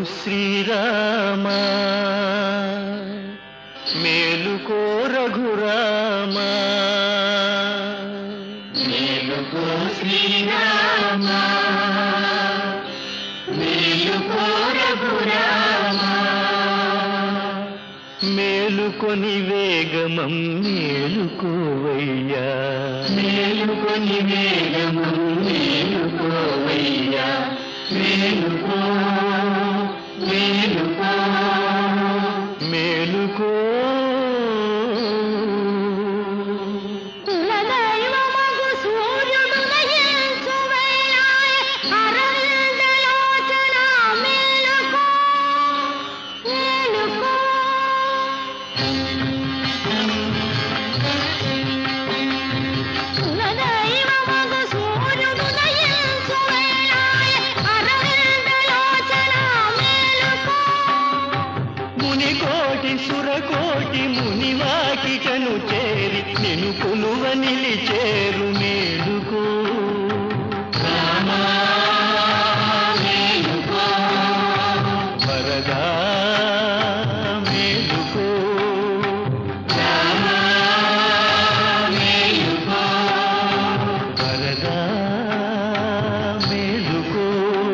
శ్రీరామా మేలుకో రఘురామా మేలుకో శ్రీరామా మేలుకో రఘురామా మేలుకొని వేగమం మేలుకోవయ్యా మేలుకొని వేగమం మేలుకోవయ్యా మేలుకో మేలుకో మేలుకో సురకోటి మునివాకికను చేరి నిన్ను కొలువ నిలిచేరు మేలుకో రామా మేలుకో వరదా మేలుకో రామా మేలుకో వరదా మేలుకో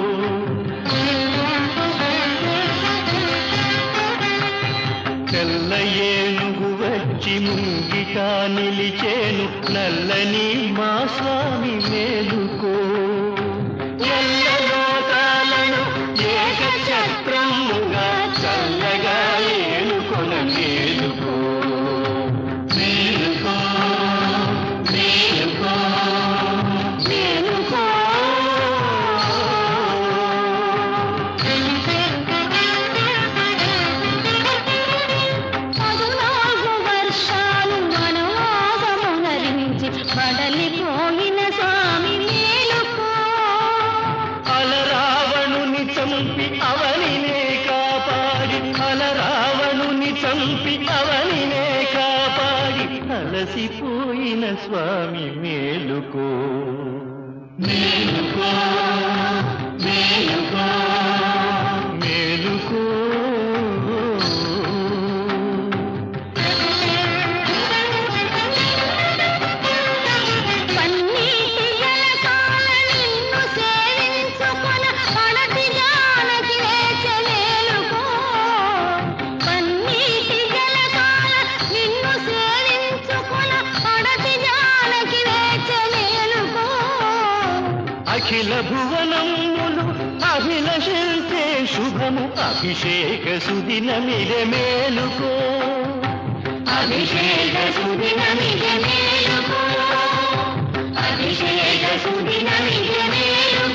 తెల్ల ఏనుగు వచ్చి ముంగిట నిలిచేను నల్లని మా స్వామి మేలుకో ఎల్ల లోకాలను ఏకఛత్రముగా చల్లగా ఏలుకొన మేలుకో మేలుకో మేలుకో మేలుకో బడలిపోయిన స్వామి మేలుకో అలరావణుని చంపి అవనినే కాపాడి అలరావణుని చంపి అవనినే కాపాడి అలసిపోయిన స్వామి మేలుకో మేలుకో మేలుకో మేలుకో అఖిల భువనములు అభిలషించే శుభము అభిషేక సుదినమిదే మేలుకో అభిషేక సుదినమిదే మేలుకో అభిషేక సుదినమిదే మేలుకో